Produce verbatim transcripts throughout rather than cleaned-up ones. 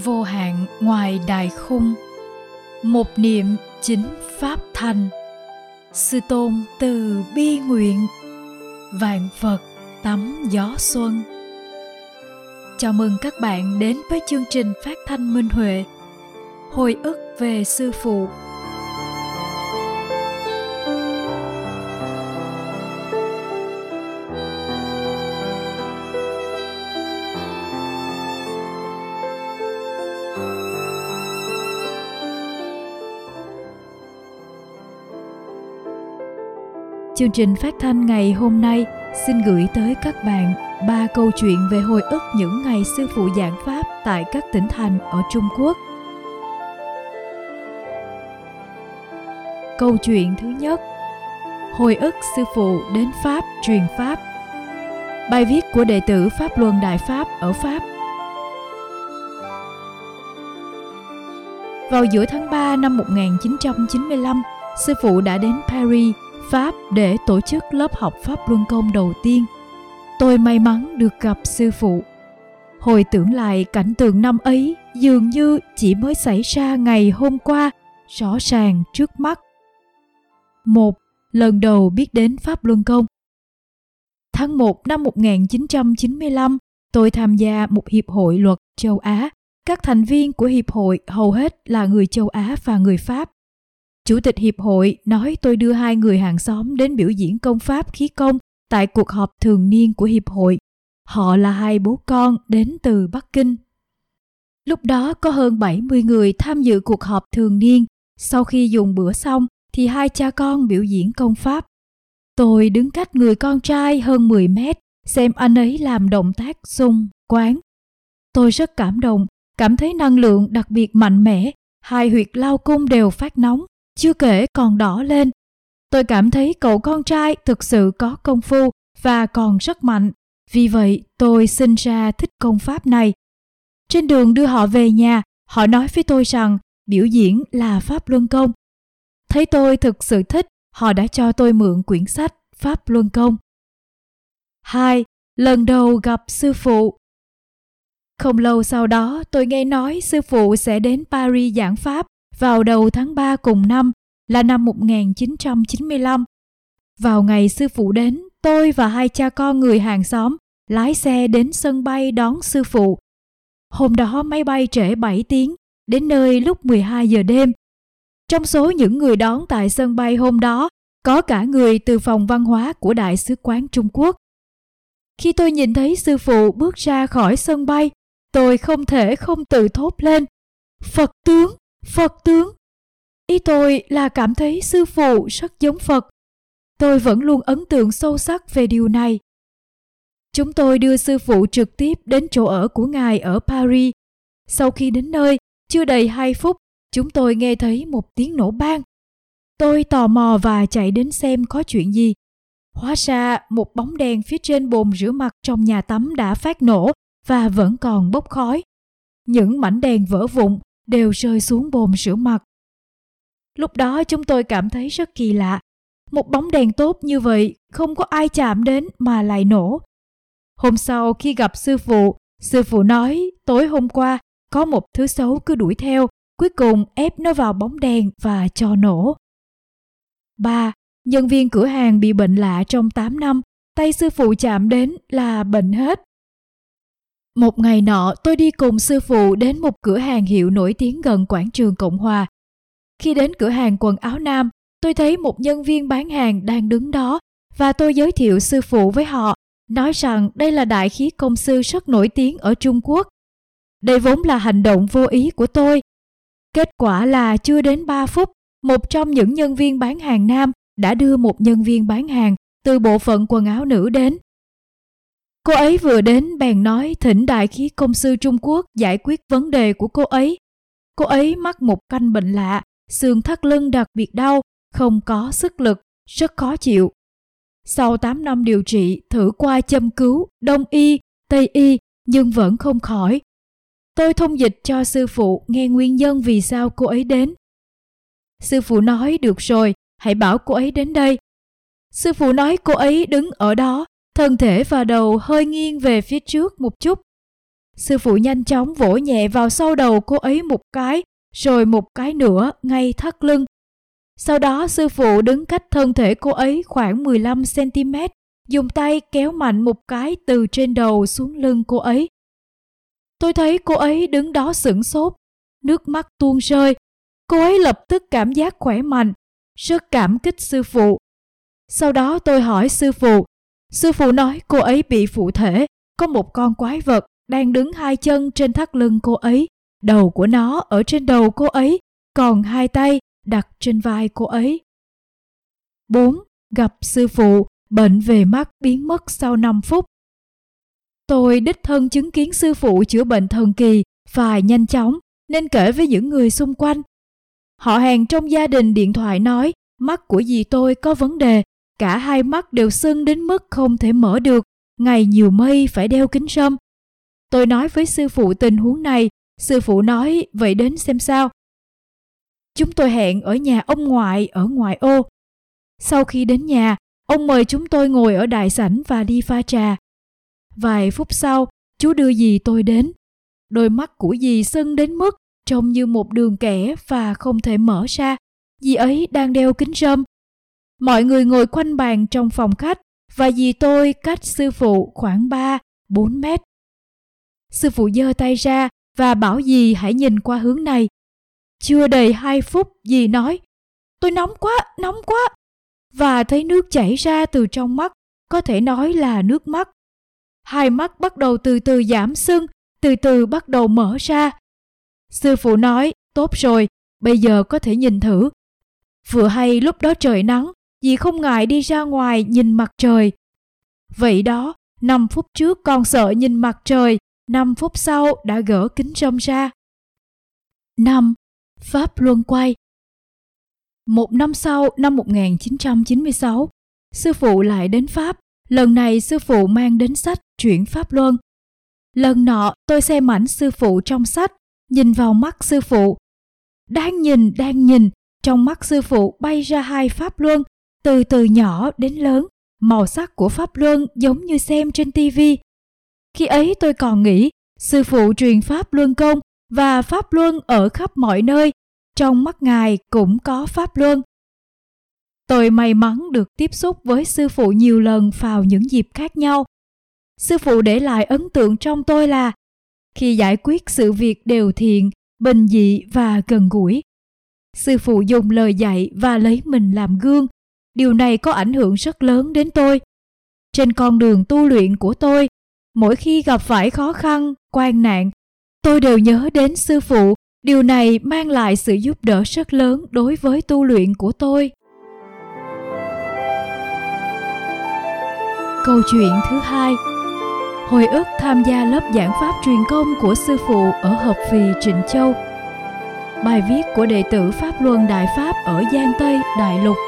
vô hạn ngoài đại khung, một niệm chính pháp thành. Sư tôn từ bi nguyện, vạn vật tắm gió xuân. Chào mừng các bạn đến với chương trình phát thanh Minh Huệ, hồi ức về sư phụ. Chương trình phát thanh ngày hôm nay xin gửi tới các bạn ba câu chuyện về hồi ức những ngày sư phụ giảng pháp tại các tỉnh thành ở Trung Quốc. Câu chuyện thứ nhất: hồi ức sư phụ đến Pháp truyền Pháp. Bài viết của đệ tử Pháp Luân Đại Pháp ở Pháp. Vào giữa tháng ba năm một nghìn chín trăm chín mươi lăm, sư phụ đã đến Paris, Pháp để tổ chức lớp học Pháp Luân Công đầu tiên. Tôi may mắn được gặp sư phụ. Hồi tưởng lại cảnh tượng năm ấy dường như chỉ mới xảy ra ngày hôm qua, rõ ràng trước mắt. Một, lần đầu biết đến Pháp Luân Công. Tháng một năm một nghìn chín trăm chín mươi lăm, tôi tham gia một hiệp hội luật châu Á. Các thành viên của hiệp hội hầu hết là người châu Á và người Pháp. Chủ tịch hiệp hội nói tôi đưa hai người hàng xóm đến biểu diễn công pháp khí công tại cuộc họp thường niên của hiệp hội. Họ là hai bố con đến từ Bắc Kinh. Lúc đó có hơn bảy mươi người tham dự cuộc họp thường niên. Sau khi dùng bữa xong thì hai cha con biểu diễn công pháp. Tôi đứng cách người con trai hơn mười mét xem anh ấy làm động tác xung, quán. Tôi rất cảm động, cảm thấy năng lượng đặc biệt mạnh mẽ. Hai huyệt lao cung đều phát nóng, chưa kể còn đỏ lên. Tôi cảm thấy cậu con trai thực sự có công phu và còn rất mạnh. Vì vậy tôi sinh ra thích công pháp này. Trên đường đưa họ về nhà, họ nói với tôi rằng biểu diễn là Pháp Luân Công. Thấy tôi thực sự thích, họ đã cho tôi mượn quyển sách Pháp Luân Công. Hai, lần đầu gặp sư phụ. Không lâu sau đó, tôi nghe nói sư phụ sẽ đến Paris giảng pháp vào đầu tháng ba cùng năm, là năm một nghìn chín trăm chín mươi lăm. Vào ngày sư phụ đến, tôi và hai cha con người hàng xóm lái xe đến sân bay đón sư phụ. Hôm đó máy bay trễ bảy tiếng, đến nơi lúc mười hai giờ đêm. Trong số những người đón tại sân bay hôm đó, có cả người từ phòng văn hóa của Đại sứ quán Trung Quốc. Khi tôi nhìn thấy sư phụ bước ra khỏi sân bay, tôi không thể không tự thốt lên: Phật tướng, Phật tướng. Ý tôi là cảm thấy sư phụ rất giống Phật. Tôi vẫn luôn ấn tượng sâu sắc về điều này. Chúng tôi đưa sư phụ trực tiếp đến chỗ ở của ngài ở Paris. Sau khi đến nơi, chưa đầy hai phút, chúng tôi nghe thấy một tiếng nổ bang. Tôi tò mò và chạy đến xem có chuyện gì. Hóa ra một bóng đèn phía trên bồn rửa mặt trong nhà tắm đã phát nổ và vẫn còn bốc khói. Những mảnh đèn vỡ vụn đều rơi xuống bồn rửa mặt. Lúc đó chúng tôi cảm thấy rất kỳ lạ. Một bóng đèn tốt như vậy không có ai chạm đến mà lại nổ. Hôm sau khi gặp sư phụ, sư phụ nói tối hôm qua có một thứ xấu cứ đuổi theo, cuối cùng ép nó vào bóng đèn và cho nổ. Ba, nhân viên cửa hàng bị bệnh lạ trong tám năm, tay sư phụ chạm đến là bệnh hết. Một ngày nọ, tôi đi cùng sư phụ đến một cửa hàng hiệu nổi tiếng gần quảng trường Cộng Hòa. Khi đến cửa hàng quần áo nam, tôi thấy một nhân viên bán hàng đang đứng đó và tôi giới thiệu sư phụ với họ, nói rằng đây là đại khí công sư rất nổi tiếng ở Trung Quốc. Đây vốn là hành động vô ý của tôi. Kết quả là chưa đến ba phút, một trong những nhân viên bán hàng nam đã đưa một nhân viên bán hàng từ bộ phận quần áo nữ đến. Cô ấy vừa đến bèn nói thỉnh đại khí công sư Trung Quốc giải quyết vấn đề của cô ấy. Cô ấy mắc một căn bệnh lạ, xương thắt lưng đặc biệt đau, không có sức lực, rất khó chịu. Sau tám năm điều trị, thử qua châm cứu, đông y, tây y, nhưng vẫn không khỏi. Tôi thông dịch cho sư phụ nghe nguyên nhân vì sao cô ấy đến. Sư phụ nói được rồi, hãy bảo cô ấy đến đây. Sư phụ nói cô ấy đứng ở đó, thân thể và đầu hơi nghiêng về phía trước một chút. Sư phụ nhanh chóng vỗ nhẹ vào sau đầu cô ấy một cái, rồi một cái nữa ngay thắt lưng. Sau đó sư phụ đứng cách thân thể cô ấy khoảng mười lăm xăng-ti-mét, dùng tay kéo mạnh một cái từ trên đầu xuống lưng cô ấy. Tôi thấy cô ấy đứng đó sửng sốt, nước mắt tuôn rơi. Cô ấy lập tức cảm giác khỏe mạnh, rất cảm kích sư phụ. Sau đó tôi hỏi sư phụ. Sư phụ nói cô ấy bị phụ thể, có một con quái vật đang đứng hai chân trên thắt lưng cô ấy, đầu của nó ở trên đầu cô ấy, còn hai tay đặt trên vai cô ấy. bốn. Gặp sư phụ, bệnh về mắt biến mất sau năm phút. Tôi đích thân chứng kiến sư phụ chữa bệnh thần kỳ và nhanh chóng, nên kể với những người xung quanh. Họ hàng trong gia đình điện thoại nói mắt của dì tôi có vấn đề, cả hai mắt đều sưng đến mức không thể mở được, ngày nhiều mây phải đeo kính râm. Tôi nói với sư phụ tình huống này, sư phụ nói vậy đến xem sao. Chúng tôi hẹn ở nhà ông ngoại ở ngoại ô. Sau khi đến nhà, ông mời chúng tôi ngồi ở đại sảnh và đi pha trà. Vài phút sau, chú đưa dì tôi đến. Đôi mắt của dì sưng đến mức trông như một đường kẻ và không thể mở ra. Dì ấy đang đeo kính râm. Mọi người ngồi quanh bàn trong phòng khách và dì tôi cách sư phụ khoảng ba bốn mét. Sư phụ giơ tay ra và bảo dì hãy nhìn qua hướng này. Chưa đầy hai phút dì nói, tôi nóng quá, nóng quá. Và thấy nước chảy ra từ trong mắt, có thể nói là nước mắt. Hai mắt bắt đầu từ từ giảm sưng, từ từ bắt đầu mở ra. Sư phụ nói, tốt rồi, bây giờ có thể nhìn thử. Vừa hay lúc đó trời nắng, dì không ngại đi ra ngoài nhìn mặt trời. Vậy đó, năm phút trước còn sợ nhìn mặt trời, năm phút sau đã gỡ kính râm ra. năm. Pháp luân quay. Một năm sau, năm một nghìn chín trăm chín mươi sáu, sư phụ lại đến Pháp. Lần này sư phụ mang đến sách Chuyển Pháp Luân. Lần nọ tôi xem ảnh sư phụ trong sách, nhìn vào mắt sư phụ. Đang nhìn, đang nhìn, trong mắt sư phụ bay ra hai Pháp Luân, từ từ nhỏ đến lớn, màu sắc của Pháp Luân giống như xem trên tivi. Khi ấy tôi còn nghĩ sư phụ truyền Pháp Luân công và Pháp Luân ở khắp mọi nơi, trong mắt ngài cũng có Pháp Luân. Tôi may mắn được tiếp xúc với sư phụ nhiều lần vào những dịp khác nhau. Sư phụ để lại ấn tượng trong tôi là khi giải quyết sự việc đều thiện, bình dị và gần gũi. Sư phụ dùng lời dạy và lấy mình làm gương. Điều này có ảnh hưởng rất lớn đến tôi. Trên con đường tu luyện của tôi, mỗi khi gặp phải khó khăn, quan nạn, tôi đều nhớ đến sư phụ. Điều này mang lại sự giúp đỡ rất lớn đối với tu luyện của tôi. Câu chuyện thứ hai. Hồi ức tham gia lớp giảng pháp truyền công của sư phụ ở Hợp Phì, Trịnh Châu. Bài viết của đệ tử Pháp Luân Đại Pháp ở Giang Tây, Đại Lục.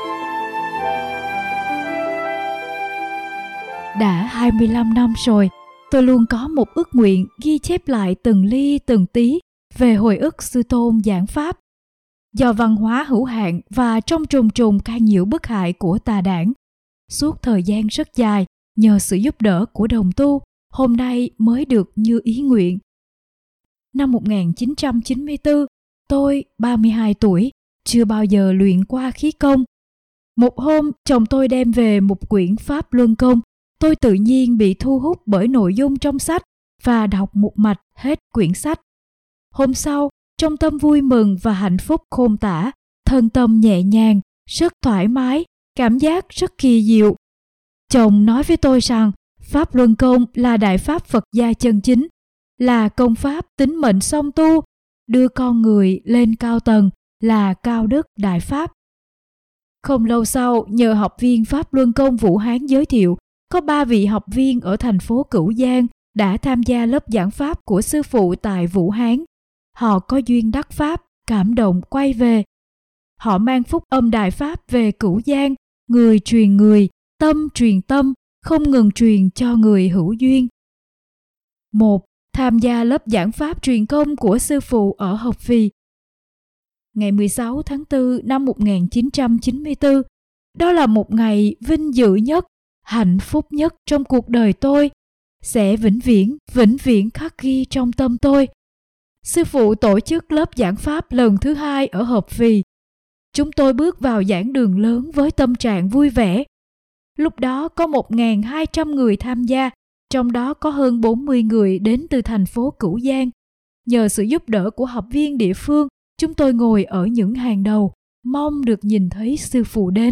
Đã hai mươi lăm năm rồi, tôi luôn có một ước nguyện ghi chép lại từng ly từng tí về hồi ức sư tôn giảng pháp. Do văn hóa hữu hạn và trong trùng trùng can nhiễu bức hại của tà đảng, suốt thời gian rất dài, nhờ sự giúp đỡ của đồng tu, hôm nay mới được như ý nguyện. Năm một nghìn chín trăm chín mươi tư, tôi ba mươi hai tuổi, chưa bao giờ luyện qua khí công. Một hôm, chồng tôi đem về một quyển Pháp Luân Công. Tôi tự nhiên bị thu hút bởi nội dung trong sách và đọc một mạch hết quyển sách. Hôm sau, trong tâm vui mừng và hạnh phúc khôn tả, thân tâm nhẹ nhàng, rất thoải mái, cảm giác rất kỳ diệu. Chồng nói với tôi rằng Pháp Luân Công là đại pháp Phật gia chân chính, là công pháp tính mệnh song tu, đưa con người lên cao tầng, là cao đức đại pháp. Không lâu sau, nhờ học viên Pháp Luân Công Vũ Hán giới thiệu, có ba vị học viên ở thành phố Cửu Giang đã tham gia lớp giảng pháp của sư phụ tại Vũ Hán. Họ có duyên đắc pháp, cảm động quay về. Họ mang phúc âm đại pháp về Cửu Giang, người truyền người, tâm truyền tâm, không ngừng truyền cho người hữu duyên. một. Tham gia lớp giảng pháp truyền công của sư phụ ở Hợp Phì. Ngày mười sáu tháng tư năm một nghìn chín trăm chín mươi tư, đó là một ngày vinh dự nhất, hạnh phúc nhất trong cuộc đời tôi. sẽ vĩnh viễn, vĩnh viễn khắc ghi trong tâm tôi. Sư phụ tổ chức lớp giảng pháp lần thứ hai ở Hợp Phì. Chúng tôi bước vào giảng đường lớn với tâm trạng vui vẻ. Lúc đó có một nghìn hai trăm người tham gia, trong đó có hơn bốn mươi người đến từ thành phố Cửu Giang. Nhờ sự giúp đỡ của học viên địa phương, chúng tôi ngồi ở những hàng đầu, mong được nhìn thấy sư phụ đến.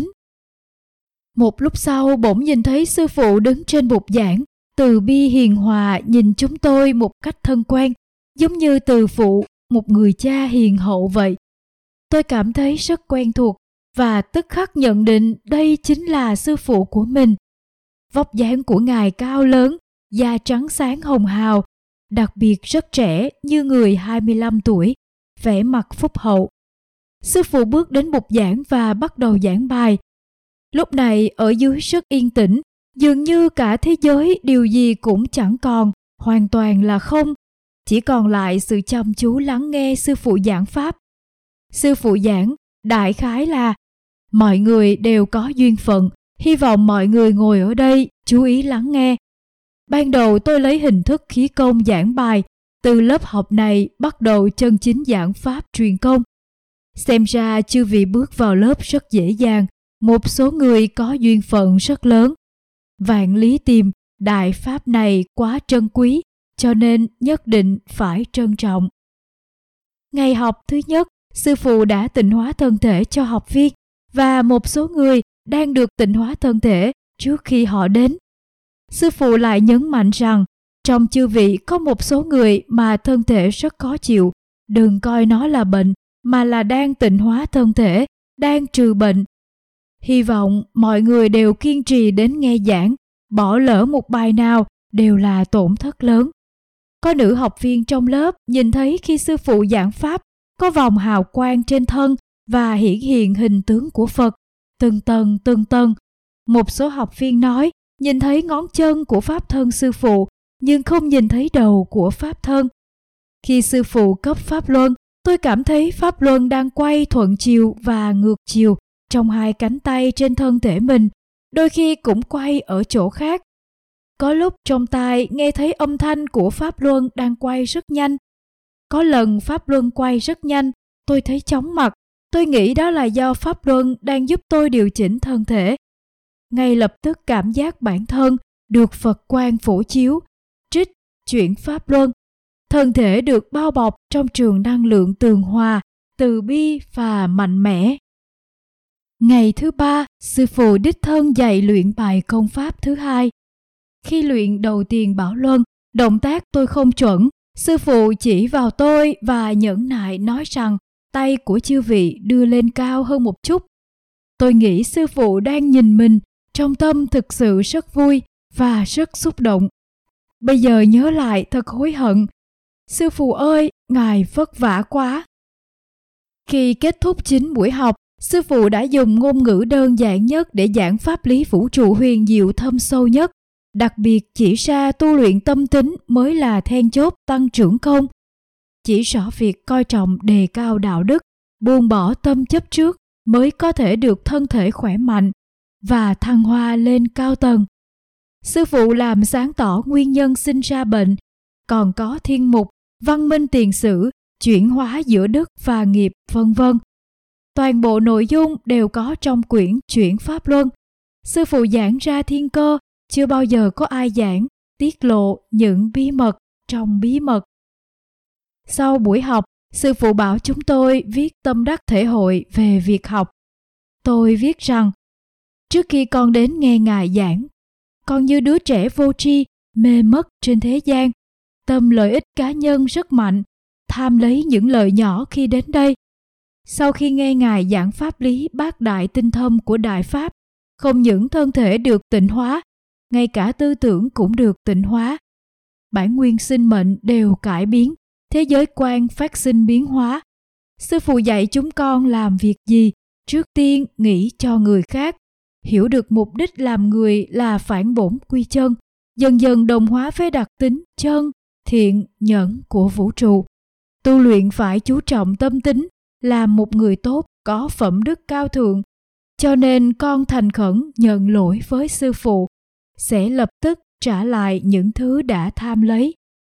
Một lúc sau bỗng nhìn thấy sư phụ đứng trên bục giảng, từ bi hiền hòa nhìn chúng tôi một cách thân quen, giống như từ phụ, một người cha hiền hậu vậy. Tôi cảm thấy rất quen thuộc và tức khắc nhận định đây chính là sư phụ của mình. Vóc dáng của ngài cao lớn, da trắng sáng hồng hào, đặc biệt rất trẻ như người hai mươi lăm tuổi, vẻ mặt phúc hậu. Sư phụ bước đến bục giảng và bắt đầu giảng bài. Lúc này ở dưới rất yên tĩnh, dường như cả thế giới điều gì cũng chẳng còn, hoàn toàn là không. Chỉ còn lại sự chăm chú lắng nghe sư phụ giảng pháp. Sư phụ giảng đại khái là: mọi người đều có duyên phận, hy vọng mọi người ngồi ở đây chú ý lắng nghe. Ban đầu tôi lấy hình thức khí công giảng bài, từ lớp học này bắt đầu chân chính giảng pháp truyền công. Xem ra chư vị bước vào lớp rất dễ dàng, một số người có duyên phận rất lớn. Vạn lý tìm, đại pháp này quá trân quý, cho nên nhất định phải trân trọng. Ngày học thứ nhất, sư phụ đã tịnh hóa thân thể cho học viên và một số người đang được tịnh hóa thân thể trước khi họ đến. Sư phụ lại nhấn mạnh rằng trong chư vị có một số người mà thân thể rất khó chịu, đừng coi nó là bệnh mà là đang tịnh hóa thân thể, đang trừ bệnh. Hy vọng mọi người đều kiên trì đến nghe giảng, bỏ lỡ một bài nào đều là tổn thất lớn. Có nữ học viên trong lớp nhìn thấy khi sư phụ giảng pháp có vòng hào quang trên thân và hiển hiện hình tướng của Phật, từng tầng từng tầng. Một số học viên nói nhìn thấy ngón chân của pháp thân sư phụ nhưng không nhìn thấy đầu của pháp thân. Khi sư phụ cấp pháp luân, tôi cảm thấy pháp luân đang quay thuận chiều và ngược chiều trong hai cánh tay trên thân thể mình, đôi khi cũng quay ở chỗ khác. Có lúc trong tai nghe thấy âm thanh của pháp luân đang quay rất nhanh. Có lần pháp luân quay rất nhanh, tôi thấy chóng mặt. Tôi nghĩ đó là do pháp luân đang giúp tôi điều chỉnh thân thể. Ngay lập tức cảm giác bản thân được Phật quang phổ chiếu, trích chuyển pháp luân. Thân thể được bao bọc trong trường năng lượng tường hòa, từ bi và mạnh mẽ. Ngày thứ ba, sư phụ đích thân dạy luyện bài công pháp thứ hai. Khi luyện đầu tiền Bảo Luân, động tác tôi không chuẩn. Sư phụ chỉ vào tôi và nhẫn nại nói rằng tay của chư vị đưa lên cao hơn một chút. Tôi nghĩ sư phụ đang nhìn mình, trong tâm thực sự rất vui và rất xúc động. Bây giờ nhớ lại thật hối hận. Sư phụ ơi, ngài vất vả quá. Khi kết thúc chính buổi học, sư phụ đã dùng ngôn ngữ đơn giản nhất để giảng pháp lý vũ trụ huyền diệu thâm sâu nhất, đặc biệt chỉ ra tu luyện tâm tính mới là then chốt tăng trưởng công. Chỉ rõ việc coi trọng đề cao đạo đức, buông bỏ tâm chấp trước mới có thể được thân thể khỏe mạnh và thăng hoa lên cao tầng. Sư phụ làm sáng tỏ nguyên nhân sinh ra bệnh, còn có thiên mục, văn minh tiền sử, chuyển hóa giữa đức và nghiệp, vân vân. Toàn bộ nội dung đều có trong quyển Chuyển Pháp Luân. Sư phụ giảng ra thiên cơ, chưa bao giờ có ai giảng, tiết lộ những bí mật trong bí mật. Sau buổi học, sư phụ bảo chúng tôi viết tâm đắc thể hội về việc học. Tôi viết rằng, trước khi con đến nghe ngài giảng, con như đứa trẻ vô tri, mê mất trên thế gian. Tâm lợi ích cá nhân rất mạnh, tham lấy những lợi nhỏ khi đến đây. Sau khi nghe ngài giảng pháp lý bát đại tinh thâm của Đại Pháp, không những thân thể được tịnh hóa, ngay cả tư tưởng cũng được tịnh hóa. Bản nguyên sinh mệnh đều cải biến, thế giới quan phát sinh biến hóa. Sư phụ dạy chúng con làm việc gì, trước tiên nghĩ cho người khác, hiểu được mục đích làm người là phản bổn quy chân, dần dần đồng hóa với đặc tính chân, thiện, nhẫn của vũ trụ. Tu luyện phải chú trọng tâm tính, làm một người tốt có phẩm đức cao thượng. Cho nên con thành khẩn nhận lỗi với sư phụ, sẽ lập tức trả lại những thứ đã tham lấy.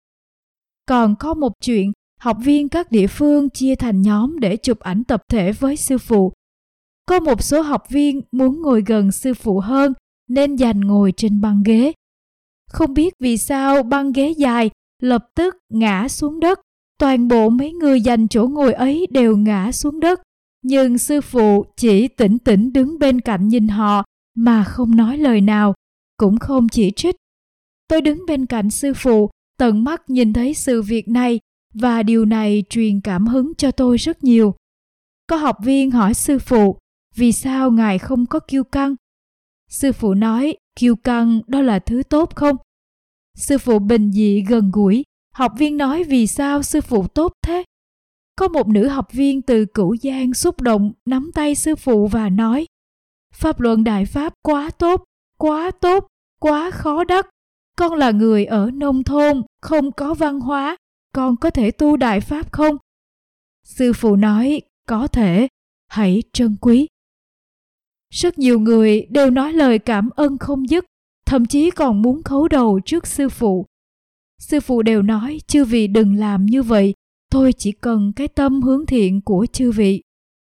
Còn có một chuyện, học viên các địa phương chia thành nhóm để chụp ảnh tập thể với sư phụ. Có một số học viên muốn ngồi gần sư phụ hơn nên giành ngồi trên băng ghế. Không biết vì sao băng ghế dài lập tức ngã xuống đất. Toàn bộ mấy người giành chỗ ngồi ấy đều ngã xuống đất. Nhưng sư phụ chỉ tĩnh tĩnh đứng bên cạnh nhìn họ mà không nói lời nào, cũng không chỉ trích. Tôi đứng bên cạnh sư phụ, tận mắt nhìn thấy sự việc này và điều này truyền cảm hứng cho tôi rất nhiều. Có học viên hỏi sư phụ, vì sao ngài không có kiêu căng? Sư phụ nói, kiêu căng đó là thứ tốt không? Sư phụ bình dị gần gũi. Học viên nói vì sao sư phụ tốt thế? Có một nữ học viên từ Cửu Giang xúc động nắm tay sư phụ và nói, Pháp luận Đại Pháp quá tốt, quá tốt, quá khó đắc. Con là người ở nông thôn, không có văn hóa, con có thể tu Đại Pháp không? Sư phụ nói, có thể, hãy trân quý. Rất nhiều người đều nói lời cảm ơn không dứt, thậm chí còn muốn khấu đầu trước sư phụ. Sư phụ đều nói, chư vị đừng làm như vậy, tôi chỉ cần cái tâm hướng thiện của chư vị.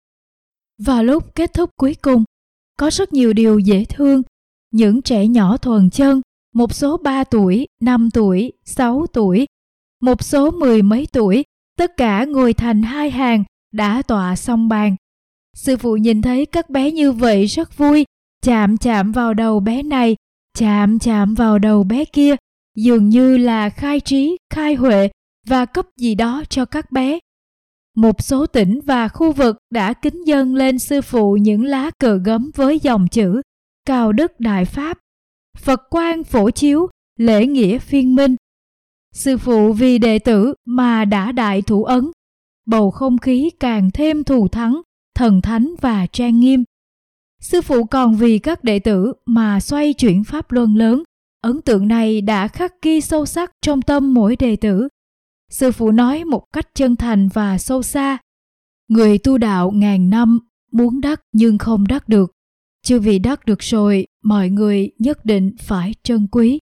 Vào lúc kết thúc cuối cùng, có rất nhiều điều dễ thương. Những trẻ nhỏ thuần chân, một số ba tuổi, năm tuổi, sáu tuổi, một số mười mấy tuổi, tất cả ngồi thành hai hàng, đã tọa xong bàn. Sư phụ nhìn thấy các bé như vậy rất vui, chạm chạm vào đầu bé này, chạm chạm vào đầu bé kia, dường như là khai trí, khai huệ và cấp gì đó cho các bé. Một số tỉnh và khu vực đã kính dâng lên sư phụ những lá cờ gấm với dòng chữ Cao Đức Đại Pháp, Phật Quang Phổ Chiếu, Lễ Nghĩa Phiên Minh. Sư phụ vì đệ tử mà đã đại thủ ấn, bầu không khí càng thêm thù thắng, thần thánh và trang nghiêm. Sư phụ còn vì các đệ tử mà xoay chuyển pháp luân lớn. Ấn tượng này đã khắc ghi sâu sắc trong tâm mỗi đệ tử. Sư phụ nói một cách chân thành và sâu xa, người tu đạo ngàn năm muốn đắc nhưng không đắc được. Chư vị đắc được rồi, mọi người nhất định phải trân quý.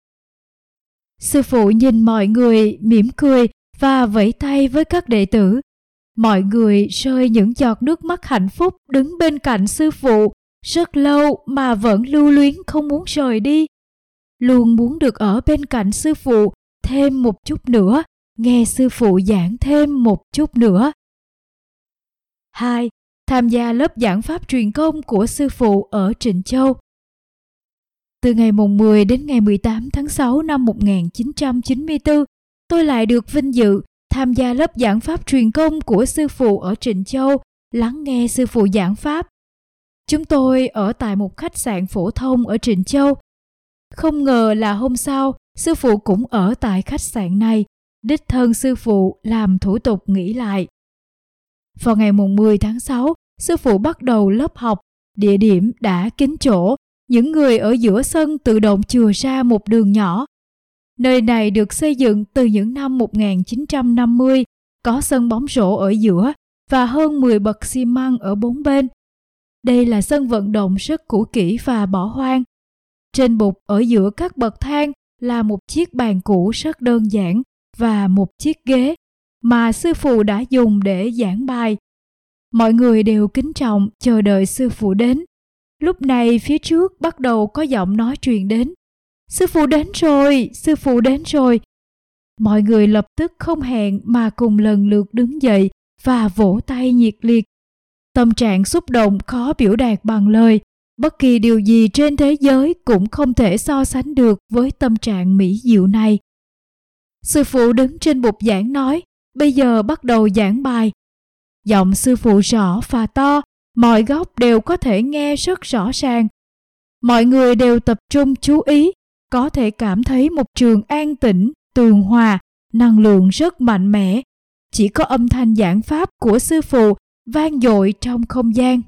Sư phụ nhìn mọi người mỉm cười và vẫy tay với các đệ tử. Mọi người rơi những giọt nước mắt hạnh phúc đứng bên cạnh sư phụ rất lâu mà vẫn lưu luyến không muốn rời đi. Luôn muốn được ở bên cạnh sư phụ thêm một chút nữa, nghe sư phụ giảng thêm một chút nữa. hai. Tham gia lớp giảng pháp truyền công của sư phụ ở Trịnh Châu. Từ ngày mùng mười đến ngày mười tám tháng sáu năm một nghìn chín trăm chín mươi tư, tôi lại được vinh dự tham gia lớp giảng pháp truyền công của sư phụ ở Trịnh Châu, lắng nghe sư phụ giảng pháp. Chúng tôi ở tại một khách sạn phổ thông ở Trịnh Châu. Không ngờ là hôm sau, sư phụ cũng ở tại khách sạn này. Đích thân sư phụ làm thủ tục nghỉ lại. Vào ngày mùng mười tháng sáu, sư phụ bắt đầu lớp học. Địa điểm đã kín chỗ, những người ở giữa sân tự động chừa ra một đường nhỏ. Nơi này được xây dựng từ những năm một nghìn chín trăm năm mươi, có sân bóng rổ ở giữa và hơn mười bậc xi măng ở bốn bên. Đây là sân vận động rất cũ kỹ và bỏ hoang. Trên bục ở giữa các bậc thang là một chiếc bàn cũ rất đơn giản và một chiếc ghế mà sư phụ đã dùng để giảng bài. Mọi người đều kính trọng chờ đợi sư phụ đến. Lúc này phía trước bắt đầu có giọng nói truyền đến. Sư phụ đến rồi, sư phụ đến rồi. Mọi người lập tức không hẹn mà cùng lần lượt đứng dậy và vỗ tay nhiệt liệt. Tâm trạng xúc động khó biểu đạt bằng lời. Bất kỳ điều gì trên thế giới cũng không thể so sánh được với tâm trạng mỹ diệu này. Sư phụ đứng trên bục giảng nói, bây giờ bắt đầu giảng bài. Giọng sư phụ rõ và to, mọi góc đều có thể nghe rất rõ ràng. Mọi người đều tập trung chú ý, có thể cảm thấy một trường an tĩnh, tường hòa, năng lượng rất mạnh mẽ. Chỉ có âm thanh giảng pháp của sư phụ vang dội trong không gian.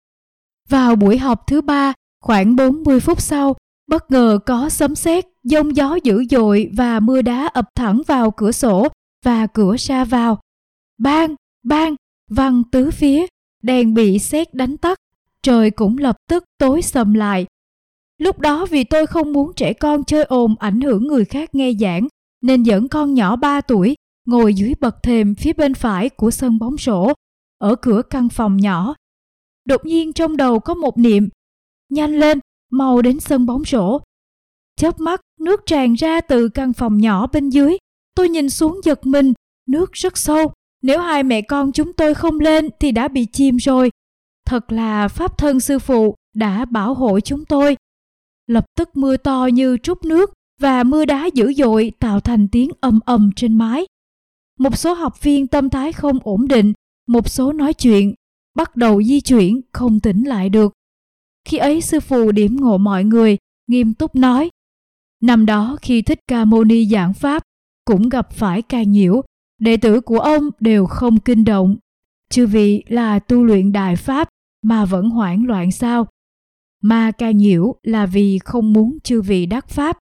Vào buổi học thứ ba, khoảng bốn mươi phút sau, bất ngờ có sấm sét, giông gió dữ dội và mưa đá ập thẳng vào cửa sổ và cửa ra vào. Bang, bang, văng tứ phía, đèn bị sét đánh tắt, trời cũng lập tức tối sầm lại. Lúc đó vì tôi không muốn trẻ con chơi ồn ảnh hưởng người khác nghe giảng, nên dẫn con nhỏ ba tuổi ngồi dưới bậc thềm phía bên phải của sân bóng rổ, ở cửa căn phòng nhỏ. Đột nhiên trong đầu có một niệm: nhanh lên, mau đến sân bóng rổ. Chớp mắt, nước tràn ra từ căn phòng nhỏ bên dưới. Tôi nhìn xuống giật mình, nước rất sâu. Nếu hai mẹ con chúng tôi không lên thì đã bị chìm rồi. Thật là pháp thân sư phụ đã bảo hộ chúng tôi. Lập tức mưa to như trút nước và mưa đá dữ dội tạo thành tiếng ầm ầm trên mái. Một số học viên tâm thái không ổn định, một số nói chuyện, bắt đầu di chuyển không tỉnh lại được. Khi ấy sư phụ điểm ngộ mọi người, nghiêm túc nói: năm đó khi Thích Ca Mâu Ni giảng pháp cũng gặp phải ca nhiễu, đệ tử của ông đều không kinh động. Chư vị là tu luyện đại pháp mà vẫn hoảng loạn sao? Mà ca nhiễu là vì không muốn chư vị đắc pháp.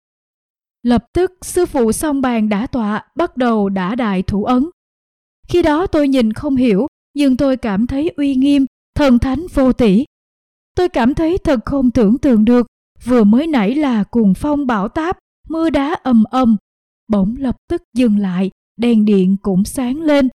Lập tức sư phụ song bàn đả tọa, bắt đầu đả đại thủ ấn. Khi đó tôi nhìn không hiểu, nhưng tôi cảm thấy uy nghiêm, thần thánh vô tỷ. Tôi cảm thấy thật không tưởng tượng được, vừa mới nãy là cuồng phong bão táp, mưa đá ầm ầm, bỗng lập tức dừng lại, đèn điện cũng sáng lên.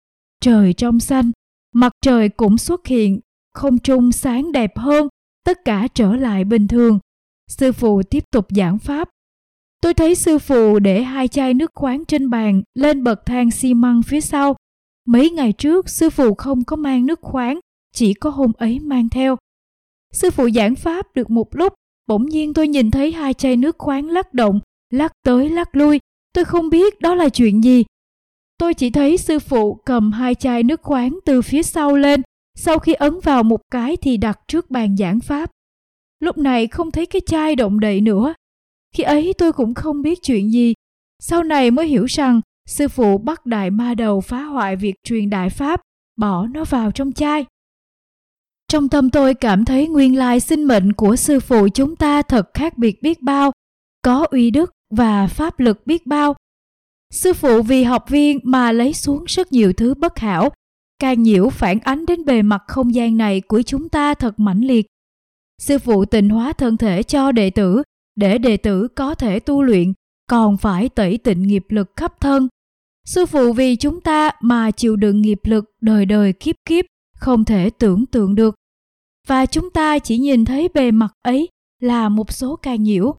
Trời trong xanh, mặt trời cũng xuất hiện, không trung sáng đẹp hơn, tất cả trở lại bình thường. Sư phụ tiếp tục giảng pháp. Tôi thấy sư phụ để hai chai nước khoáng trên bàn lên bậc thang xi măng phía sau. Mấy ngày trước sư phụ không có mang nước khoáng, chỉ có hôm ấy mang theo. Sư phụ giảng pháp được một lúc, bỗng nhiên tôi nhìn thấy hai chai nước khoáng lắc động, lắc tới lắc lui. Tôi không biết đó là chuyện gì. Tôi chỉ thấy sư phụ cầm hai chai nước khoáng từ phía sau lên, sau khi ấn vào một cái thì đặt trước bàn giảng pháp. Lúc này không thấy cái chai động đậy nữa. Khi ấy tôi cũng không biết chuyện gì. Sau này mới hiểu rằng sư phụ bắt đại ma đầu phá hoại việc truyền đại pháp, bỏ nó vào trong chai. Trong tâm tôi cảm thấy nguyên lai sinh mệnh của sư phụ chúng ta thật khác biệt biết bao, có uy đức và pháp lực biết bao. Sư phụ vì học viên mà lấy xuống rất nhiều thứ bất hảo, càng nhiễu phản ánh đến bề mặt không gian này của chúng ta thật mãnh liệt. Sư phụ tịnh hóa thân thể cho đệ tử, để đệ tử có thể tu luyện, còn phải tẩy tịnh nghiệp lực khắp thân. Sư phụ vì chúng ta mà chịu đựng nghiệp lực đời đời kiếp kiếp, không thể tưởng tượng được. Và chúng ta chỉ nhìn thấy bề mặt ấy là một số ca nhiễu.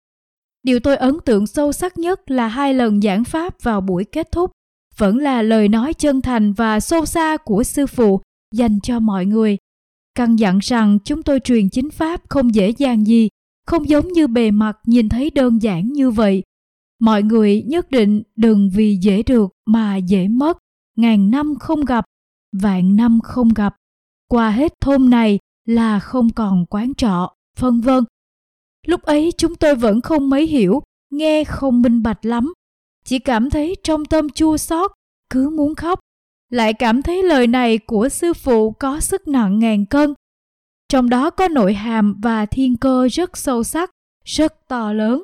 Điều tôi ấn tượng sâu sắc nhất là hai lần giảng pháp vào buổi kết thúc, vẫn là lời nói chân thành và sâu xa của sư phụ dành cho mọi người. Căn dặn rằng chúng tôi truyền chính pháp không dễ dàng gì, không giống như bề mặt nhìn thấy đơn giản như vậy. Mọi người nhất định đừng vì dễ được mà dễ mất, ngàn năm không gặp, vạn năm không gặp. Qua hết thôn này là không còn quán trọ, vân vân. Lúc ấy chúng tôi vẫn không mấy hiểu, nghe không minh bạch lắm. Chỉ cảm thấy trong tâm chua xót, cứ muốn khóc. Lại cảm thấy lời này của sư phụ có sức nặng ngàn cân. Trong đó có nội hàm và thiên cơ rất sâu sắc, rất to lớn.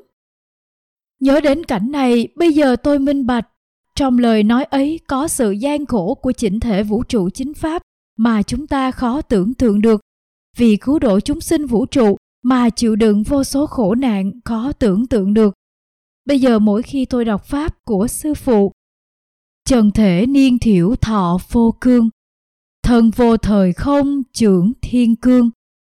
Nhớ đến cảnh này, bây giờ tôi minh bạch. Trong lời nói ấy có sự gian khổ của chỉnh thể vũ trụ chính pháp mà chúng ta khó tưởng tượng được. Vì cứu độ chúng sinh vũ trụ mà chịu đựng vô số khổ nạn khó tưởng tượng được. Bây giờ mỗi khi tôi đọc pháp của sư phụ: trần thể niên thiểu thọ vô cương, thân vô thời không trưởng thiên cương,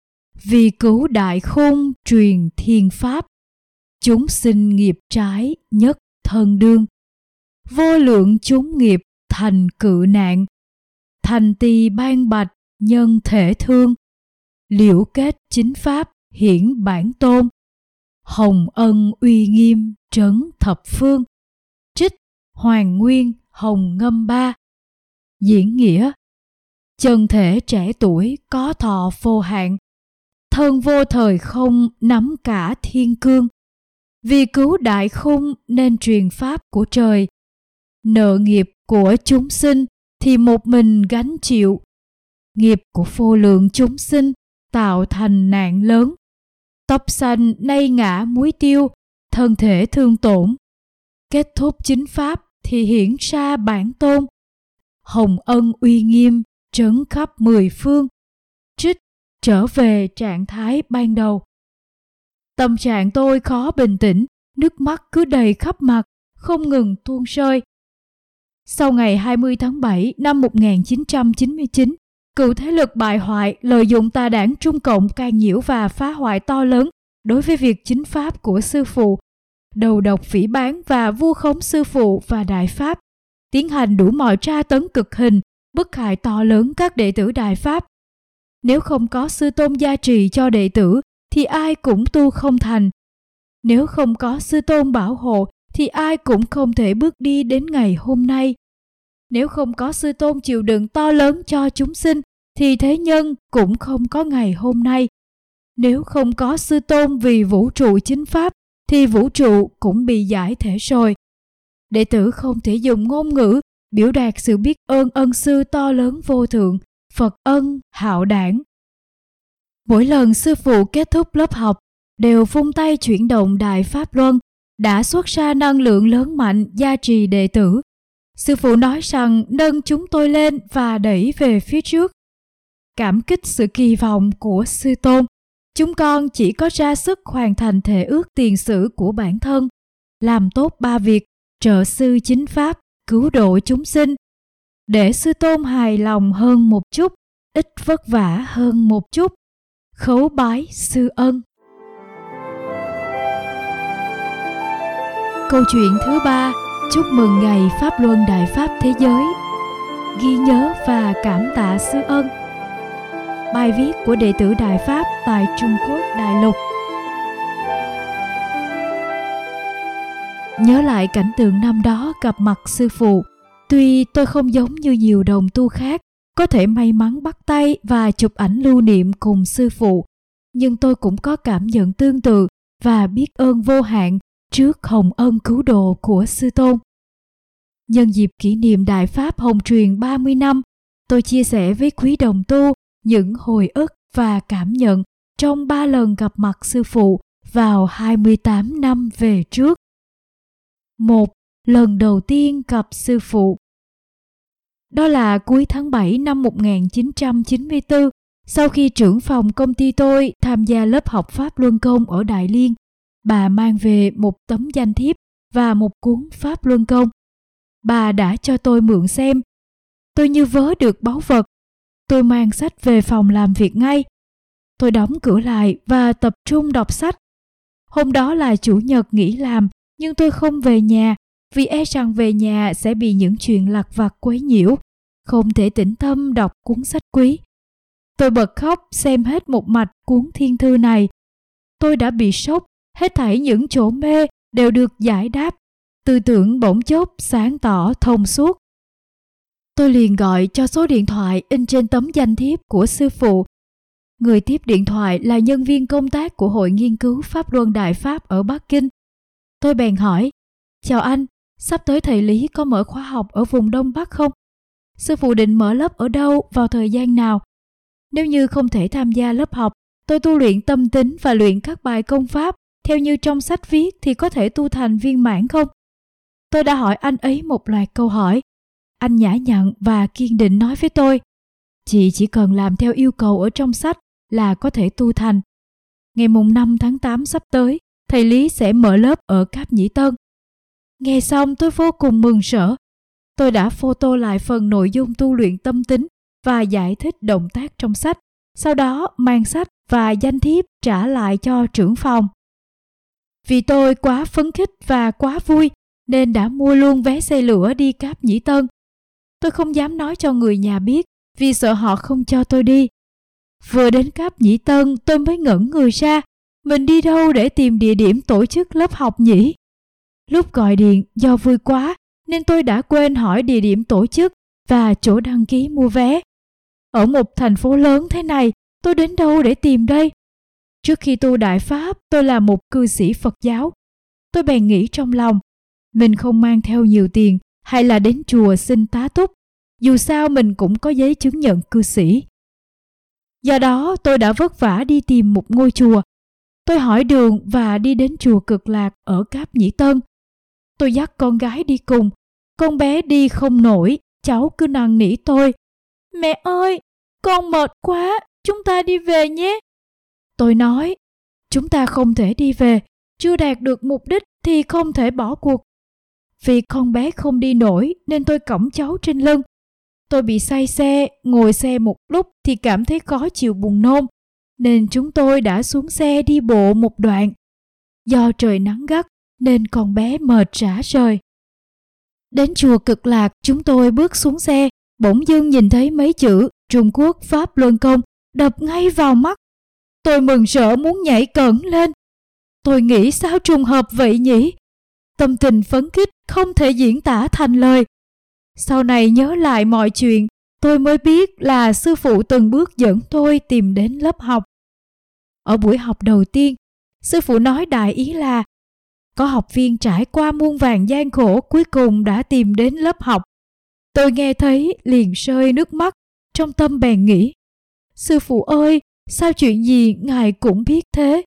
vì cứu đại khôn truyền thiên pháp, chúng sinh nghiệp trái nhất thân đương, vô lượng chúng nghiệp thành cự nạn, thành tỳ ban bạch nhân thể thương, liễu kết chính pháp hiển bản tôn, hồng ân uy nghiêm trấn thập phương. Trích Hoàng Nguyên Hồng Ngâm Ba. Diễn nghĩa: chân thể trẻ tuổi có thọ vô hạn, thân vô thời không nắm cả thiên cương, vì cứu đại khung nên truyền pháp của trời, nợ nghiệp của chúng sinh thì một mình gánh chịu, nghiệp của vô lượng chúng sinh tạo thành nạn lớn, tóc xanh nay ngã muối tiêu, thân thể thương tổn. Kết thúc chính pháp thì hiển ra bản tôn, hồng ân uy nghiêm trấn khắp mười phương. Trích Trở về trạng thái ban đầu. Tâm trạng tôi khó bình tĩnh, nước mắt cứ đầy khắp mặt, không ngừng tuôn rơi. Sau ngày hai mươi tháng bảy năm một nghìn chín trăm chín mươi chín, cựu thế lực bại hoại lợi dụng tà đảng Trung Cộng can nhiễu và phá hoại to lớn đối với việc chính pháp của sư phụ, đầu độc phỉ báng và vu khống sư phụ và Đại Pháp, tiến hành đủ mọi tra tấn cực hình, bức hại to lớn các đệ tử Đại Pháp. Nếu không có sư tôn gia trì cho đệ tử thì ai cũng tu không thành. Nếu không có sư tôn bảo hộ thì ai cũng không thể bước đi đến ngày hôm nay. Nếu không có sư tôn chịu đựng to lớn cho chúng sinh thì thế nhân cũng không có ngày hôm nay. Nếu không có sư tôn vì vũ trụ chính pháp thì vũ trụ cũng bị giải thể rồi. Đệ tử không thể dùng ngôn ngữ biểu đạt sự biết ơn ân sư to lớn vô thượng, Phật ân hạo đảng. Mỗi lần sư phụ kết thúc lớp học đều vung tay chuyển động Đại Pháp Luân, đã xuất ra năng lượng lớn mạnh gia trì đệ tử. Sư phụ nói rằng nâng chúng tôi lên và đẩy về phía trước. Cảm kích sự kỳ vọng của sư tôn, chúng con chỉ có ra sức hoàn thành thể ước tiền sử của bản thân, làm tốt ba việc: trợ sư chính pháp, cứu độ chúng sinh, để sư tôn hài lòng hơn một chút, ít vất vả hơn một chút. Khấu bái sư ân. Câu chuyện thứ ba, chúc mừng ngày Pháp Luân Đại Pháp Thế Giới. Ghi nhớ và cảm tạ sư ân. Bài viết của đệ tử Đại Pháp tại Trung Quốc Đại Lục. Nhớ lại cảnh tượng năm đó gặp mặt sư phụ, tuy tôi không giống như nhiều đồng tu khác có thể may mắn bắt tay và chụp ảnh lưu niệm cùng sư phụ, nhưng tôi cũng có cảm nhận tương tự và biết ơn vô hạn trước hồng ân cứu độ của sư tôn. Nhân dịp kỷ niệm Đại Pháp Hồng Truyền ba mươi năm, tôi chia sẻ với quý đồng tu những hồi ức và cảm nhận trong ba lần gặp mặt sư phụ vào hai mươi tám năm về trước. Một. Lần đầu tiên gặp sư phụ. Đó là cuối tháng bảy năm một nghìn chín trăm chín mươi tư, sau khi trưởng phòng công ty tôi tham gia lớp học Pháp Luân Công ở Đại Liên. Bà mang về một tấm danh thiếp và một cuốn Pháp Luân Công. Bà đã cho tôi mượn xem. Tôi như vớ được báu vật. Tôi mang sách về phòng làm việc ngay. Tôi đóng cửa lại và tập trung đọc sách. Hôm đó là chủ nhật nghỉ làm, nhưng tôi không về nhà vì e rằng về nhà sẽ bị những chuyện lặt vặt quấy nhiễu, không thể tĩnh tâm đọc cuốn sách quý. Tôi bật khóc xem hết một mạch cuốn thiên thư này. Tôi đã bị sốc, hết thảy những chỗ mê đều được giải đáp, tư tưởng bỗng chốc sáng tỏ thông suốt. Tôi liền gọi cho số điện thoại in trên tấm danh thiếp của sư phụ. Người tiếp điện thoại là nhân viên công tác của Hội Nghiên cứu Pháp Luân Đại Pháp ở Bắc Kinh. Tôi bèn hỏi: "Chào anh, sắp tới thầy Lý có mở khóa học ở vùng Đông Bắc không? Sư phụ định mở lớp ở đâu, vào thời gian nào? Nếu như không thể tham gia lớp học, tôi tu luyện tâm tính và luyện các bài công pháp theo như trong sách viết thì có thể tu thành viên mãn không?" Tôi đã hỏi anh ấy một loạt câu hỏi. Anh nhã nhặn và kiên định nói với tôi: "Chị chỉ cần làm theo yêu cầu ở trong sách là có thể tu thành. Ngày mùng năm tháng tám sắp tới, thầy Lý sẽ mở lớp ở Cáp Nhĩ Tân." Nghe xong tôi vô cùng mừng rỡ. Tôi đã photo lại phần nội dung tu luyện tâm tính và giải thích động tác trong sách, sau đó mang sách và danh thiếp trả lại cho trưởng phòng. Vì tôi quá phấn khích và quá vui nên đã mua luôn vé xe lửa đi Cáp Nhĩ Tân. Tôi không dám nói cho người nhà biết vì sợ họ không cho tôi đi. Vừa đến Cáp Nhĩ Tân tôi mới ngẩn người ra, mình đi đâu để tìm địa điểm tổ chức lớp học nhỉ? Lúc gọi điện do vui quá nên tôi đã quên hỏi địa điểm tổ chức và chỗ đăng ký mua vé. Ở một thành phố lớn thế này, tôi đến đâu để tìm đây? Trước khi tu Đại Pháp, tôi là một cư sĩ Phật giáo. Tôi bèn nghĩ trong lòng, mình không mang theo nhiều tiền, hay là đến chùa xin tá túc. Dù sao mình cũng có giấy chứng nhận cư sĩ. Do đó tôi đã vất vả đi tìm một ngôi chùa. Tôi hỏi đường và đi đến chùa Cực Lạc ở Cáp Nhĩ Tân. Tôi dắt con gái đi cùng. Con bé đi không nổi, cháu cứ năn nỉ tôi: "Mẹ ơi, con mệt quá, chúng ta đi về nhé." Tôi nói: chúng ta không thể đi về, chưa đạt được mục đích thì không thể bỏ cuộc. Vì con bé không đi nổi nên tôi cõng cháu trên lưng. Tôi bị say xe, ngồi xe một lúc thì cảm thấy khó chịu buồn nôn, nên chúng tôi đã xuống xe đi bộ một đoạn. Do trời nắng gắt nên con bé mệt rã rời. Đến chùa Cực Lạc, chúng tôi bước xuống xe, bỗng dưng nhìn thấy mấy chữ Trung Quốc Pháp Luân Công đập ngay vào mắt. Tôi mừng rỡ muốn nhảy cẫng lên. Tôi nghĩ sao trùng hợp vậy nhỉ? Tâm tình phấn khích không thể diễn tả thành lời. Sau này nhớ lại mọi chuyện, tôi mới biết là sư phụ từng bước dẫn tôi tìm đến lớp học. Ở buổi học đầu tiên, sư phụ nói đại ý là có học viên trải qua muôn vàn gian khổ cuối cùng đã tìm đến lớp học. Tôi nghe thấy liền rơi nước mắt, trong tâm bèn nghĩ, sư phụ ơi, sao chuyện gì ngài cũng biết thế?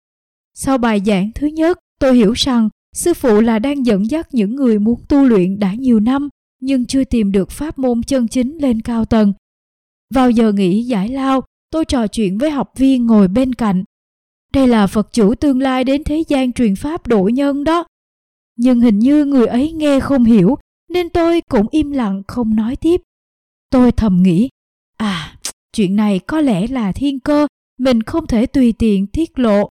Sau bài giảng thứ nhất, tôi hiểu rằng sư phụ là đang dẫn dắt những người muốn tu luyện đã nhiều năm nhưng chưa tìm được pháp môn chân chính lên cao tầng. Vào giờ nghỉ giải lao, tôi trò chuyện với học viên ngồi bên cạnh. Đây là Phật chủ tương lai đến thế gian truyền pháp độ nhân đó. Nhưng hình như người ấy nghe không hiểu, nên tôi cũng im lặng không nói tiếp. Tôi thầm nghĩ, à, chuyện này có lẽ là thiên cơ, mình không thể tùy tiện tiết lộ.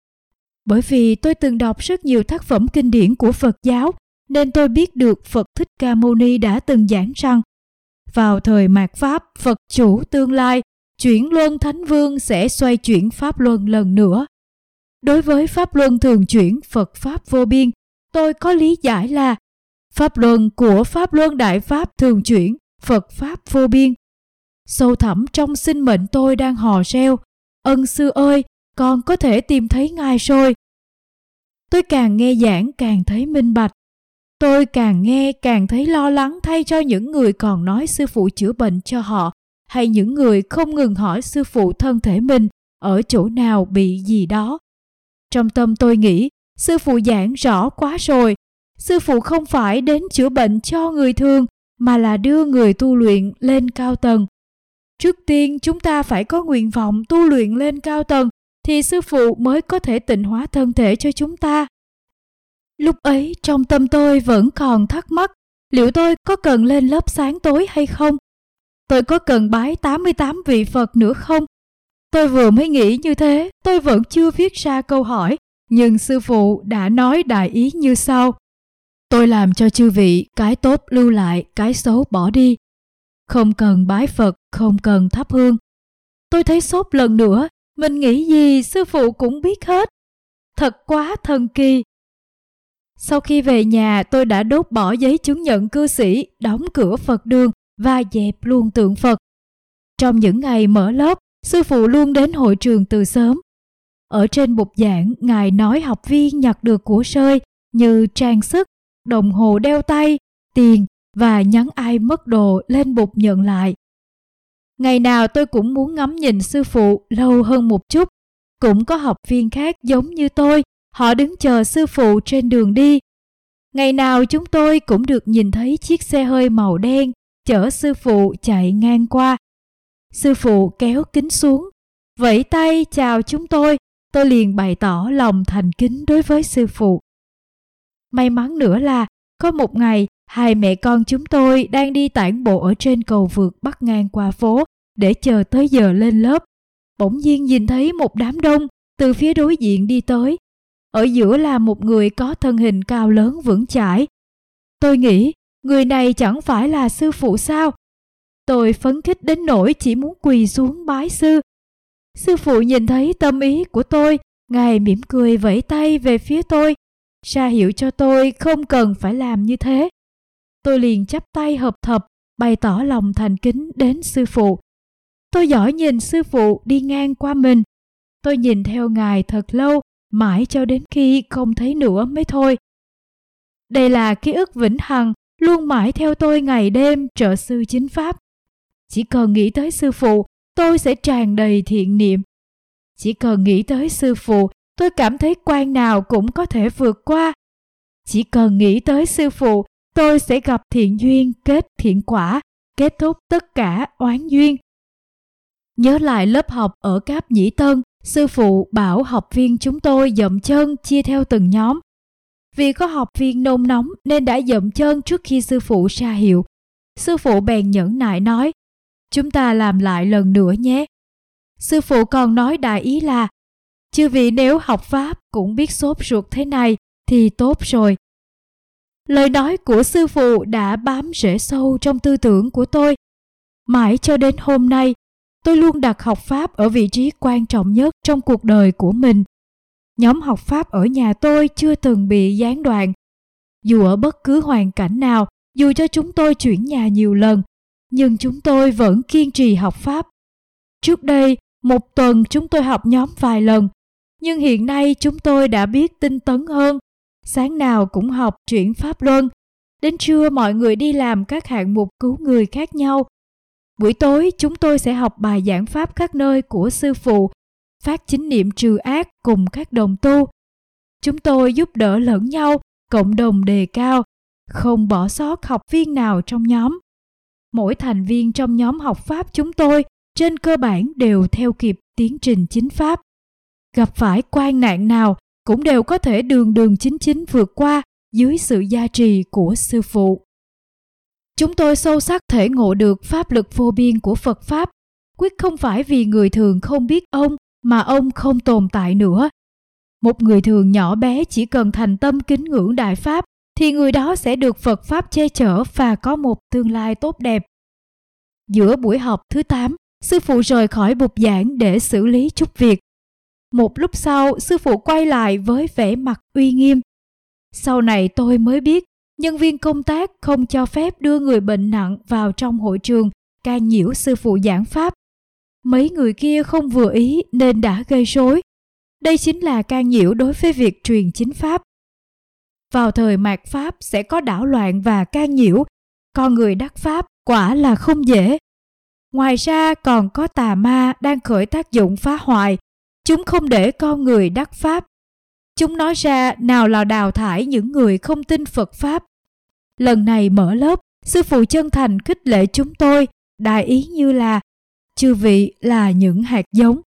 Bởi vì tôi từng đọc rất nhiều tác phẩm kinh điển của Phật giáo, nên tôi biết được Phật Thích Ca Mâu Ni đã từng giảng rằng vào thời mạt Pháp, Phật chủ tương lai, chuyển luân Thánh Vương sẽ xoay chuyển Pháp luân lần nữa. Đối với Pháp luân thường chuyển Phật Pháp vô biên, tôi có lý giải là Pháp luân của Pháp luân Đại Pháp thường chuyển Phật Pháp vô biên. Sâu thẳm trong sinh mệnh tôi đang hò reo, ân sư ơi, con có thể tìm thấy ngài rồi. Tôi càng nghe giảng càng thấy minh bạch. Tôi càng nghe càng thấy lo lắng thay cho những người còn nói sư phụ chữa bệnh cho họ, hay những người không ngừng hỏi sư phụ thân thể mình ở chỗ nào bị gì đó. Trong tâm tôi nghĩ, sư phụ giảng rõ quá rồi. Sư phụ không phải đến chữa bệnh cho người thường, mà là đưa người tu luyện lên cao tầng. Trước tiên chúng ta phải có nguyện vọng tu luyện lên cao tầng, thì sư phụ mới có thể tịnh hóa thân thể cho chúng ta. Lúc ấy trong tâm tôi vẫn còn thắc mắc, liệu tôi có cần lên lớp sáng tối hay không? Tôi có cần bái tám mươi tám vị Phật nữa không? Tôi vừa mới nghĩ như thế, tôi vẫn chưa viết ra câu hỏi, nhưng sư phụ đã nói đại ý như sau. Tôi làm cho chư vị cái tốt lưu lại, cái xấu bỏ đi. Không cần bái Phật, không cần thắp hương. Tôi thấy sốt lần nữa, mình nghĩ gì sư phụ cũng biết hết. Thật quá thần kỳ. Sau khi về nhà, tôi đã đốt bỏ giấy chứng nhận cư sĩ, đóng cửa Phật đường và dẹp luôn tượng Phật. Trong những ngày mở lớp, sư phụ luôn đến hội trường từ sớm. Ở trên bục giảng, ngài nói học viên nhặt được của rơi như trang sức, đồng hồ đeo tay, tiền và nhắn ai mất đồ lên bục nhận lại. Ngày nào tôi cũng muốn ngắm nhìn sư phụ lâu hơn một chút. Cũng có học viên khác giống như tôi, họ đứng chờ sư phụ trên đường đi. Ngày nào chúng tôi cũng được nhìn thấy chiếc xe hơi màu đen chở sư phụ chạy ngang qua. Sư phụ kéo kính xuống, vẫy tay chào chúng tôi. Tôi liền bày tỏ lòng thành kính đối với sư phụ. May mắn nữa là có một ngày, hai mẹ con chúng tôi đang đi tản bộ ở trên cầu vượt bắc ngang qua phố để chờ tới giờ lên lớp. Bỗng nhiên nhìn thấy một đám đông từ phía đối diện đi tới. Ở giữa là một người có thân hình cao lớn vững chãi. Tôi nghĩ, người này chẳng phải là sư phụ sao? Tôi phấn khích đến nỗi chỉ muốn quỳ xuống bái sư. Sư phụ nhìn thấy tâm ý của tôi, ngài mỉm cười vẫy tay về phía tôi, ra hiệu cho tôi không cần phải làm như thế. Tôi liền chắp tay hợp thập, bày tỏ lòng thành kính đến sư phụ. Tôi dõi nhìn sư phụ đi ngang qua mình. Tôi nhìn theo ngài thật lâu, mãi cho đến khi không thấy nữa mới thôi. Đây là ký ức vĩnh hằng, luôn mãi theo tôi ngày đêm trợ sư chính pháp. Chỉ cần nghĩ tới sư phụ, tôi sẽ tràn đầy thiện niệm. Chỉ cần nghĩ tới sư phụ, tôi cảm thấy quan nào cũng có thể vượt qua. Chỉ cần nghĩ tới sư phụ, tôi sẽ gặp thiện duyên kết thiện quả, kết thúc tất cả oán duyên. Nhớ lại lớp học ở Cáp Nhĩ Tân, sư phụ bảo học viên chúng tôi dậm chân chia theo từng nhóm. Vì có học viên nôn nóng nên đã dậm chân trước khi sư phụ ra hiệu. Sư phụ bèn nhẫn nại nói, chúng ta làm lại lần nữa nhé. Sư phụ còn nói đại ý là, chư vị nếu học Pháp cũng biết sốt ruột thế này thì tốt rồi. Lời nói của sư phụ đã bám rễ sâu trong tư tưởng của tôi. Mãi cho đến hôm nay, tôi luôn đặt học Pháp ở vị trí quan trọng nhất trong cuộc đời của mình. Nhóm học Pháp ở nhà tôi chưa từng bị gián đoạn. Dù ở bất cứ hoàn cảnh nào, dù cho chúng tôi chuyển nhà nhiều lần, nhưng chúng tôi vẫn kiên trì học Pháp. Trước đây, một tuần chúng tôi học nhóm vài lần, nhưng hiện nay chúng tôi đã biết tinh tấn hơn. Sáng nào cũng học chuyển Pháp Luân. Đến trưa mọi người đi làm các hạng mục cứu người khác nhau. Buổi tối chúng tôi sẽ học bài giảng Pháp các nơi của sư phụ, phát chính niệm trừ ác cùng các đồng tu. Chúng tôi giúp đỡ lẫn nhau, cộng đồng đề cao, không bỏ sót học viên nào trong nhóm. Mỗi thành viên trong nhóm học Pháp chúng tôi trên cơ bản đều theo kịp tiến trình chính Pháp. Gặp phải quan nạn nào cũng đều có thể đường đường chính chính vượt qua dưới sự gia trì của sư phụ. Chúng tôi sâu sắc thể ngộ được pháp lực vô biên của Phật Pháp, quyết không phải vì người thường không biết ông mà ông không tồn tại nữa. Một người thường nhỏ bé chỉ cần thành tâm kính ngưỡng Đại Pháp thì người đó sẽ được Phật Pháp che chở và có một tương lai tốt đẹp. Giữa buổi học thứ tám, sư phụ rời khỏi bục giảng để xử lý chút việc. Một lúc sau, sư phụ quay lại với vẻ mặt uy nghiêm. Sau này tôi mới biết, nhân viên công tác không cho phép đưa người bệnh nặng vào trong hội trường can nhiễu sư phụ giảng Pháp. Mấy người kia không vừa ý nên đã gây rối. Đây chính là can nhiễu đối với việc truyền chính Pháp. Vào thời mạt Pháp sẽ có đảo loạn và can nhiễu, con người đắc Pháp quả là không dễ. Ngoài ra còn có tà ma đang khởi tác dụng phá hoại. Chúng không để con người đắc Pháp. Chúng nói ra nào là đào thải những người không tin Phật Pháp. Lần này mở lớp, sư phụ chân thành khích lệ chúng tôi, đại ý như là chư vị là những hạt giống.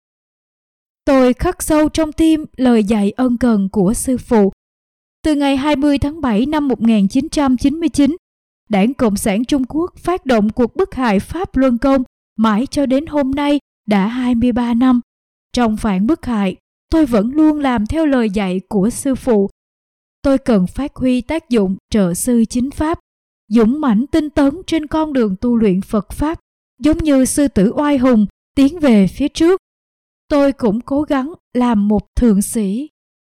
Tôi khắc sâu trong tim lời dạy ân cần của sư phụ. Từ ngày hai mươi tháng bảy năm một nghìn chín trăm chín mươi chín, Đảng Cộng sản Trung Quốc phát động cuộc bức hại Pháp Luân Công, mãi cho đến hôm nay đã hai mươi ba năm. Trong phản bức hại, tôi vẫn luôn làm theo lời dạy của sư phụ. Tôi cần phát huy tác dụng trợ sư chính Pháp, dũng mãnh tinh tấn trên con đường tu luyện Phật Pháp, giống như sư tử oai hùng tiến về phía trước. Tôi cũng cố gắng làm một thượng sĩ.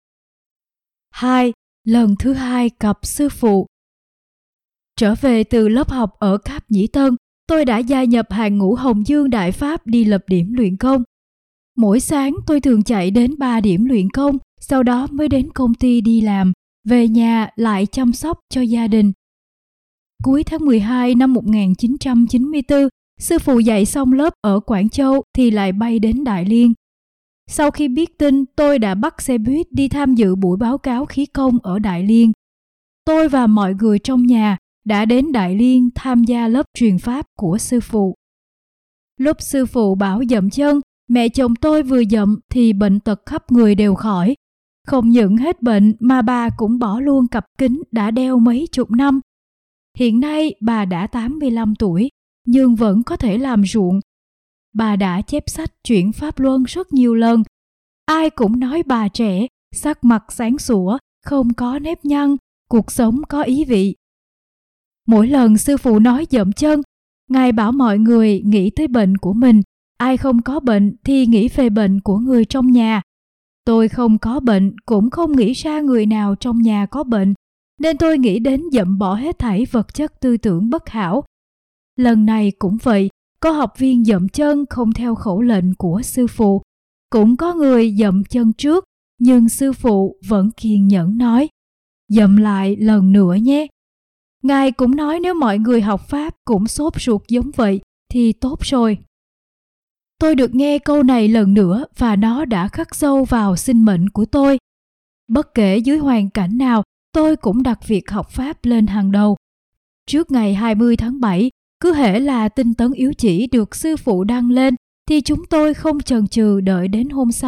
hai. Lần thứ hai gặp sư phụ. Trở về từ lớp học ở Cáp Nhĩ Tân, tôi đã gia nhập hàng ngũ Hồng Dương Đại Pháp đi lập điểm luyện công. Mỗi sáng tôi thường chạy đến ba điểm luyện công, sau đó mới đến công ty đi làm, về nhà lại chăm sóc cho gia đình. Cuối tháng mười hai năm một nghìn chín trăm chín mươi tư, sư phụ dạy xong lớp ở Quảng Châu thì lại bay đến Đại Liên. Sau khi biết tin, tôi đã bắt xe buýt đi tham dự buổi báo cáo khí công ở Đại Liên. Tôi và mọi người trong nhà đã đến Đại Liên tham gia lớp truyền pháp của sư phụ. Lúc sư phụ bảo dậm chân, mẹ chồng tôi vừa dậm thì bệnh tật khắp người đều khỏi. Không những hết bệnh mà bà cũng bỏ luôn cặp kính đã đeo mấy chục năm. Hiện nay bà đã tám mươi lăm tuổi, nhưng vẫn có thể làm ruộng. Bà đã chép sách chuyển Pháp Luân rất nhiều lần. Ai cũng nói bà trẻ, sắc mặt sáng sủa, không có nếp nhăn, cuộc sống có ý vị. Mỗi lần sư phụ nói dậm chân, Ngài bảo mọi người nghĩ tới bệnh của mình. Ai không có bệnh thì nghĩ về bệnh của người trong nhà. Tôi không có bệnh, cũng không nghĩ ra người nào trong nhà có bệnh, nên tôi nghĩ đến dậm bỏ hết thảy vật chất tư tưởng bất hảo. Lần này cũng vậy, có học viên dậm chân không theo khẩu lệnh của sư phụ. Cũng có người dậm chân trước, nhưng sư phụ vẫn kiên nhẫn nói, dậm lại lần nữa nhé. Ngài cũng nói nếu mọi người học Pháp cũng sốt ruột giống vậy thì tốt rồi. Tôi được nghe câu này lần nữa và nó đã khắc sâu vào sinh mệnh của tôi. Bất kể dưới hoàn cảnh nào, tôi cũng đặt việc học Pháp lên hàng đầu. Trước ngày hai mươi tháng bảy, cứ hễ là tinh tấn yếu chỉ được sư phụ đăng lên, thì chúng tôi không chần chừ đợi đến hôm sau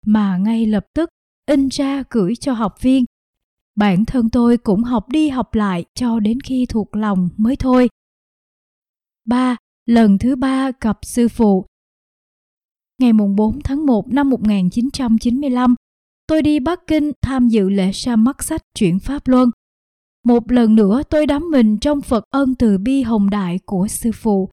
mà ngay lập tức in ra gửi cho học viên. Bản thân tôi cũng học đi học lại cho đến khi thuộc lòng mới thôi. ba. Lần thứ ba gặp sư phụ. Ngày bốn tháng một năm một nghìn chín trăm chín mươi lăm, tôi đi Bắc Kinh tham dự lễ ra mắt sách Chuyển Pháp Luân. Một lần nữa tôi đắm mình trong Phật ân từ bi hồng đại của sư phụ.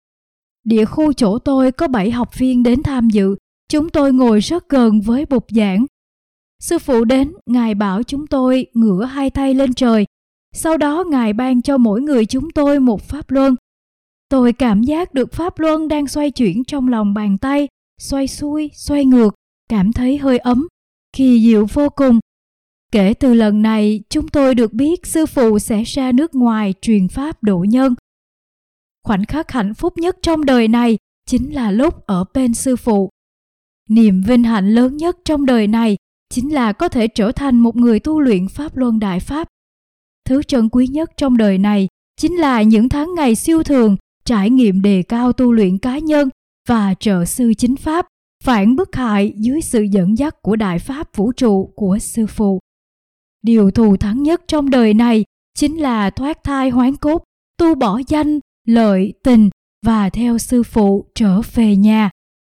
Địa khu chỗ tôi có bảy học viên đến tham dự. Chúng tôi ngồi rất gần với bục giảng. Sư phụ đến, Ngài bảo chúng tôi ngửa hai tay lên trời. Sau đó Ngài ban cho mỗi người chúng tôi một pháp luân. Tôi cảm giác được pháp luân đang xoay chuyển trong lòng bàn tay, xoay xuôi, xoay ngược, cảm thấy hơi ấm, kỳ diệu vô cùng. Kể từ lần này, chúng tôi được biết sư phụ sẽ ra nước ngoài truyền pháp độ nhân. Khoảnh khắc hạnh phúc nhất trong đời này chính là lúc ở bên sư phụ. Niềm vinh hạnh lớn nhất trong đời này chính là có thể trở thành một người tu luyện Pháp Luân Đại Pháp. Thứ trân quý nhất trong đời này chính là những tháng ngày siêu thường, trải nghiệm đề cao tu luyện cá nhân và trợ sư chính Pháp, phản bức hại dưới sự dẫn dắt của Đại Pháp vũ trụ của sư phụ. Điều thù thắng nhất trong đời này chính là thoát thai hoán cốt, tu bỏ danh, lợi, tình và theo sư phụ trở về nhà.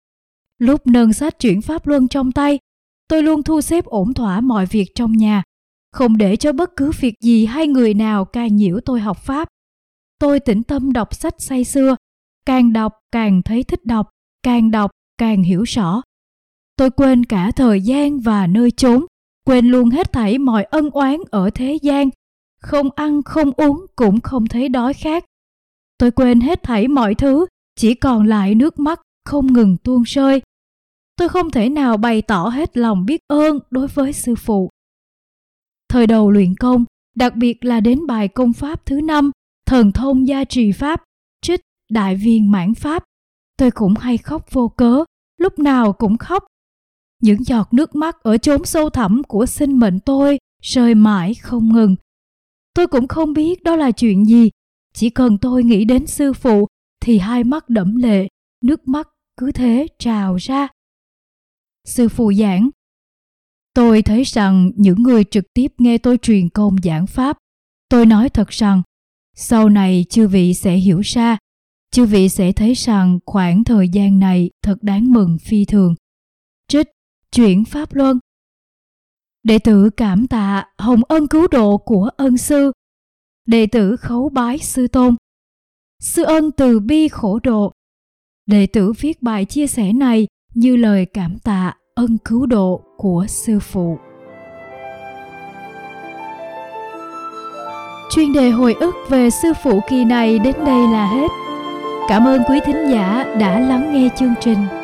Lúc nâng sách Chuyển Pháp Luân trong tay, tôi luôn thu xếp ổn thỏa mọi việc trong nhà, không để cho bất cứ việc gì hay người nào can nhiễu tôi học Pháp. Tôi tĩnh tâm đọc sách say sưa, càng đọc càng thấy thích đọc, càng đọc càng hiểu rõ. Tôi quên cả thời gian và nơi chốn, quên luôn hết thảy mọi ân oán ở thế gian, không ăn không uống cũng không thấy đói khát. Tôi quên hết thảy mọi thứ, chỉ còn lại nước mắt không ngừng tuôn rơi. Tôi không thể nào bày tỏ hết lòng biết ơn đối với sư phụ. Thời đầu luyện công, đặc biệt là đến bài công pháp thứ năm, thần thông gia trì pháp, trích đại viên mãn pháp, tôi cũng hay khóc vô cớ, lúc nào cũng khóc. Những giọt nước mắt ở chốn sâu thẳm của sinh mệnh tôi rơi mãi không ngừng. Tôi cũng không biết đó là chuyện gì, chỉ cần tôi nghĩ đến sư phụ thì hai mắt đẫm lệ, nước mắt cứ thế trào ra. Sư phụ giảng. Tôi thấy rằng những người trực tiếp nghe tôi truyền công giảng pháp, tôi nói thật rằng, sau này chư vị sẽ hiểu ra, chư vị sẽ thấy rằng khoảng thời gian này thật đáng mừng phi thường. Trích Chuyển Pháp Luân. Đệ tử cảm tạ hồng ân cứu độ của ân sư. Đệ tử khấu bái sư tôn. Sư ân từ bi khổ độ. Đệ tử viết bài chia sẻ này như lời cảm tạ ân cứu độ của sư phụ. Chuyên đề hồi ức về sư phụ kỳ này đến đây là hết. Cảm ơn quý thính giả đã lắng nghe chương trình.